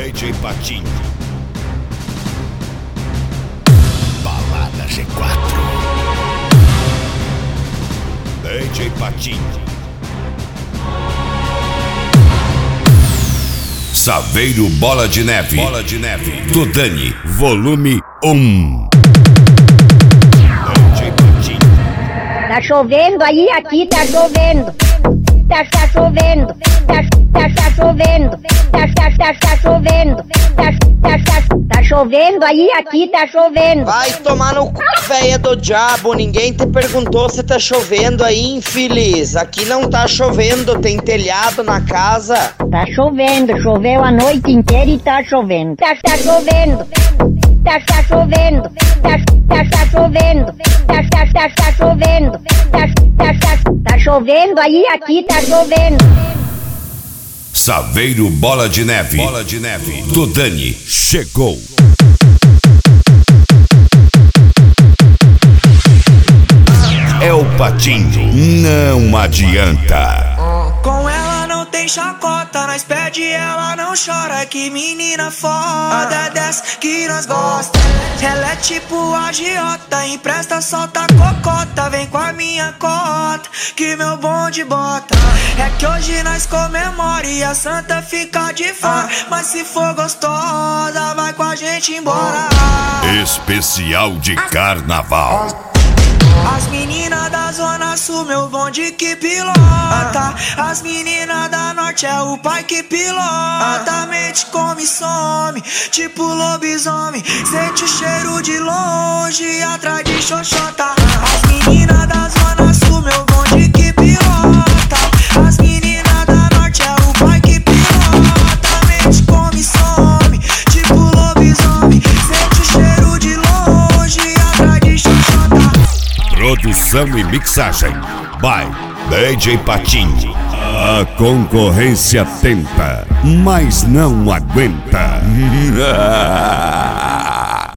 DJ Patinho. Balada G4. DJ Patinho. Saveiro Bola de Neve. Bola de Neve. Do Dani. Volume 1. DJ Patinho. Tá chovendo aí, aqui tá chovendo. Tá chovendo. Tá chovendo. Tá chovendo. Tá chovendo aí, aqui tá chovendo. Vai tomar no cu, véia do diabo. Ninguém te perguntou se tá chovendo aí, infeliz. Aqui não tá chovendo, tem telhado na casa. Tá chovendo, choveu a noite inteira e tá chovendo. Tá chovendo. Tá chovendo. Tá chovendo. Tá chovendo. Tá chovendo aí, aqui tá chovendo. Saveiro Bola de Neve. Bola de Neve. Do Dani. Chegou. É o Patinho. Não adianta. Com ela não tem chacota, nós pede ela não chora. Que menina foda, dessa que nós gosta. Ela é tipo agiota, empresta, solta cocota. Vem com a minha cota, que meu bonde bota. É que hoje nós comemora e a santa fica de fora. Mas se for gostosa, vai com a gente embora. Especial de carnaval. As meninas da zona sul, meu bonde que pilota. As meninas da norte é o pai que pilota. Mente come e some, tipo lobisomem. Sente o cheiro de longe, atrás de xoxota. As meninas da zona sul, meu bonde que pilota. As meninas da norte é o pai que pilota. Mente come e some, tipo lobisomem. Sente o cheiro de longe, atrás de xoxota. Produção e mixagem by DJ Patinho. A concorrência tenta, mas não aguenta.